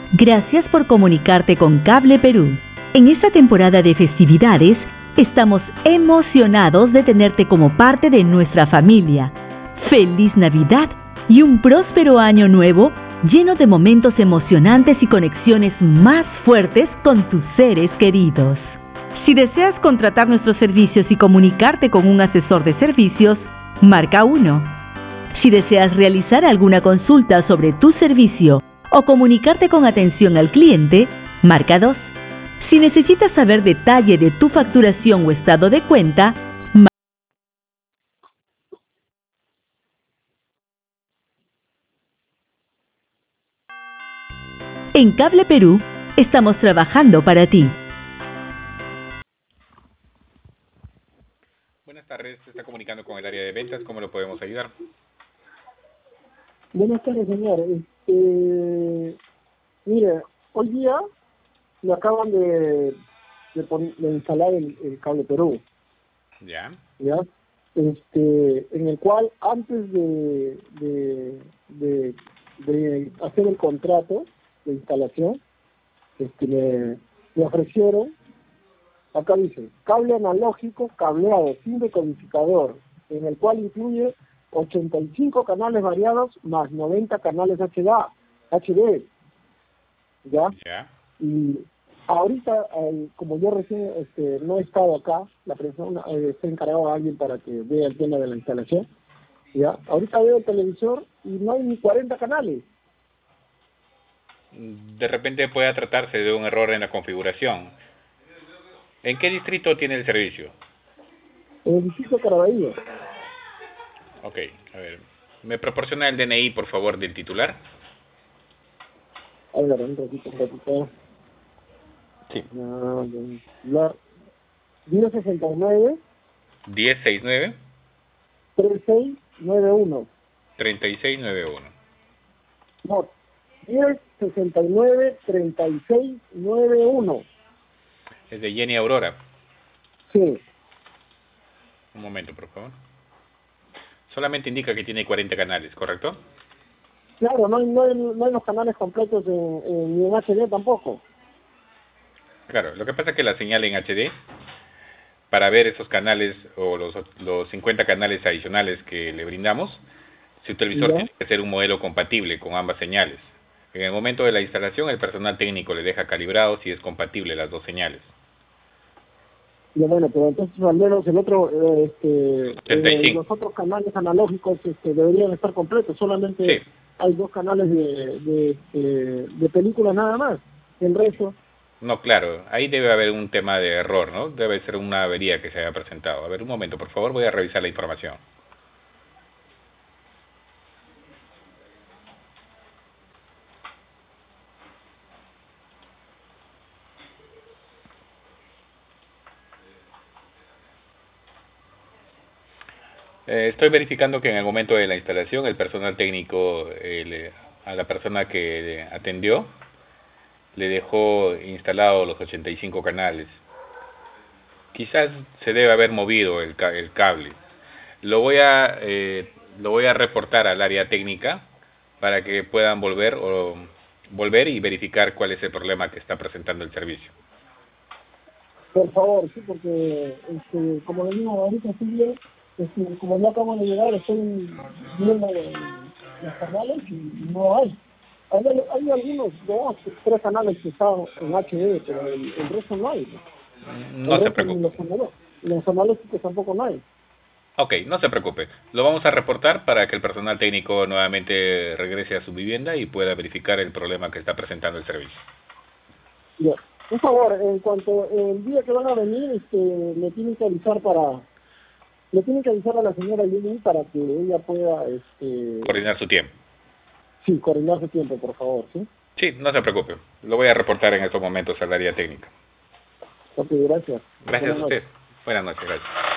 Gracias por comunicarte con Cable Perú. En esta temporada de festividades, estamos emocionados de tenerte como parte de nuestra familia. ¡Feliz Navidad y un próspero año nuevo lleno de momentos emocionantes y conexiones más fuertes con tus seres queridos! Si deseas contratar nuestros servicios y comunicarte con un asesor de servicios, marca 1. Si deseas realizar alguna consulta sobre tu servicio o comunicarte con atención al cliente, marca 2. Si necesitas saber detalle de tu facturación o estado de cuenta, en Cable Perú estamos trabajando para ti. Buenas tardes, se está comunicando con el área de ventas, ¿cómo lo podemos ayudar? Buenas tardes, señor. Mire, hoy día me acaban de instalar el Cable Perú, ¿Ya? ¿ya? En el cual antes de hacer el contrato de instalación, me ofrecieron, acá dice, cable analógico cableado sin decodificador, en el cual incluye 85 canales variados más 90 canales HD, ¿ya? ¿Ya? Y ahorita, como yo recién no he estado acá, la persona está encargado a alguien para que vea el tema de la instalación, ¿ya? Ahorita veo el televisor y no hay ni 40 canales. De repente pueda tratarse de un error en la configuración. ¿En qué distrito tiene el servicio? En el distrito Caraballo. Ok, a ver. ¿Me proporciona el DNI, por favor, del titular? A ver, un ratito. Sí. La 1069 1069 3691. 3691. No, 1069 3691. Es de Jenny Aurora. Sí. Un momento, por favor. Solamente indica que tiene 40 canales, ¿correcto? Claro, no hay los canales completos ni en HD tampoco. Claro, lo que pasa es que la señal en HD, para ver esos canales o los 50 canales adicionales que le brindamos, su televisor ¿Ya? tiene que ser un modelo compatible con ambas señales. En el momento de la instalación, el personal técnico le deja calibrado si es compatible las dos señales. Ya, bueno, pero entonces al menos el otro, 85. los otros canales analógicos deberían estar completos. Solamente Sí. hay 2 canales de películas nada más. El resto, No, claro, ahí debe haber un tema de error, ¿no? Debe ser una avería que se haya presentado. A ver, un momento, por favor, voy a revisar la información. Estoy verificando que en el momento de la instalación el personal técnico a la persona que atendió le dejó instalado los 85 canales. Quizás se debe haber movido el cable. Lo voy a reportar al área técnica para que puedan volver y verificar cuál es el problema que está presentando el servicio. por favor, sí, porque como le digo, ahorita estoy bien, como no acabo de llegar, estoy viendo los canales y no hay. Hay algunos 2, 3 canales que están en HD, pero el resto no hay. No El se resto ni preocupe. los analógicos tampoco no hay. Ok, no se preocupe. Lo vamos a reportar para que el personal técnico nuevamente regrese a su vivienda y pueda verificar el problema que está presentando el servicio. Ya. Por favor, en cuanto el día que van a venir, le tienen que avisar a la señora Lili para que ella pueda, Coordinar su tiempo. sí, coordinar su tiempo, por favor, ¿sí? Sí, no se preocupe. Lo voy a reportar en estos momentos al área técnica. Ok, gracias. Gracias Buenas a noches. usted. Buenas noches, gracias.